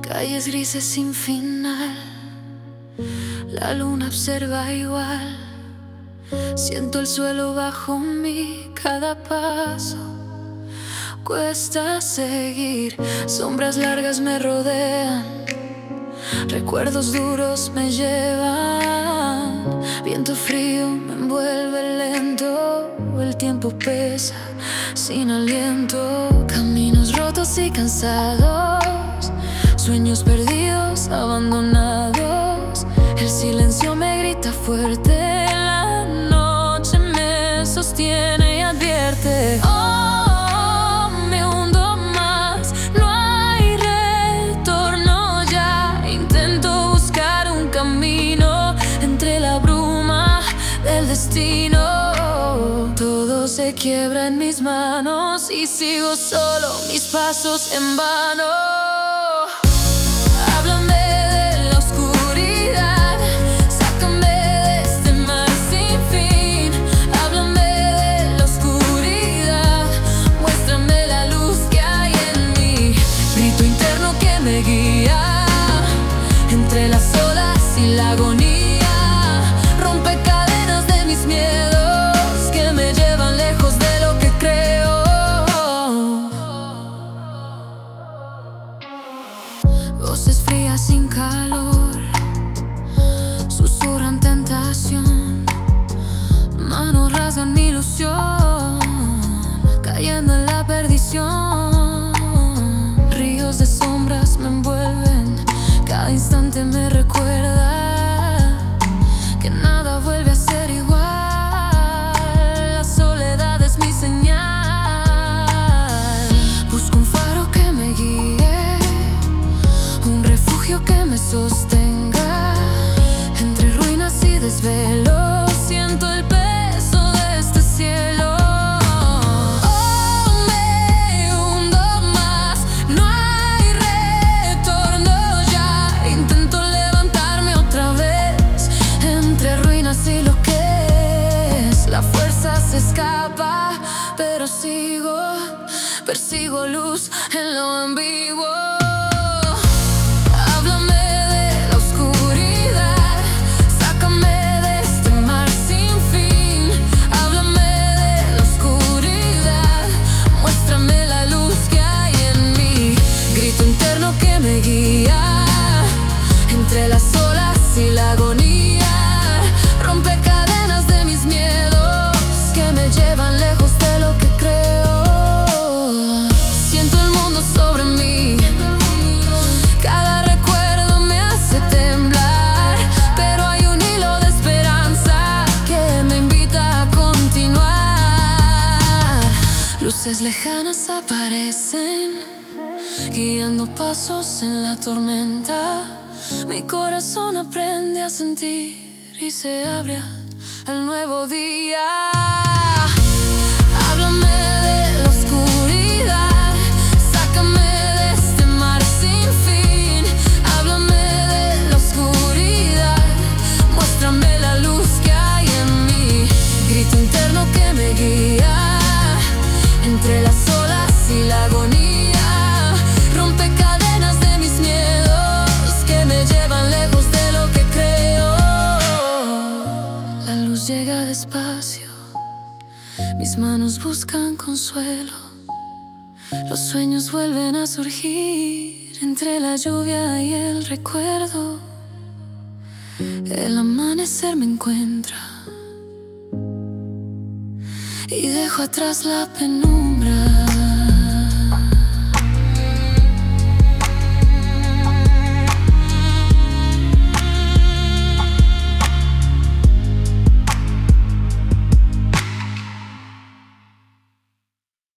Calles grises sin final, la luna observa igual. Siento el suelo bajo mí, cada paso cuesta seguir. Sombras largas me rodean, recuerdos duros me llevan. Viento frío me envuelve lento, el tiempo pesa sin aliento. Caminos rotos y cansados, sueños perdidos, abandonados. El silencio me grita fuerte, la noche me sostiene y advierte. Oh, me hundo más, no hay retorno ya. Intento buscar un camino entre la bruma del destino. Todo se quiebra en mis manos y sigo solo, mis pasos en vano. Me guía entre las olas y la agonía. Rompe cadenas de mis miedos que me llevan lejos de lo que creo. Voces frías sin calor susurran tentación, manos rasgan mi ilusión, cayendo en la perdición. Ríos de sombras me envuelven, cada instante me recuerda que nada vuelve a ser igual. La soledad es mi señal. Busco un faro que me guíe, un refugio que me sostenga. Entre ruinas y desvelos siento el peso de este cielo. La fuerza se escapa, pero persigo luz en lo ambiguo. Háblame de la oscuridad, sácame de este mar sin fin. Háblame de la oscuridad, muéstrame la luz que hay en mí. Grito interno que me guía entre las olas y la agonía. Rompe cadenas de mis miedos que me llevan lejos de lo que creo. Siento el mundo sobre mí, cada recuerdo me hace temblar, pero hay un hilo de esperanza que me invita a continuar. Luces lejanas aparecen, guiando pasos en la tormenta. Mi corazón aprende a sentir y se abre al nuevo día. Háblame de la oscuridad, sácame de este mar sin fin. Háblame de la oscuridad, muéstrame la luz que hay en mí. Grito interno que me guía entre las olas y la agonía. Rompe cadenas de mis miedos que me llevan lejos de lo que creo. La luz llega despacio, mis manos buscan consuelo. Los sueños vuelven a surgir entre la lluvia y el recuerdo. El amanecer me encuentra y dejo atrás la penumbra.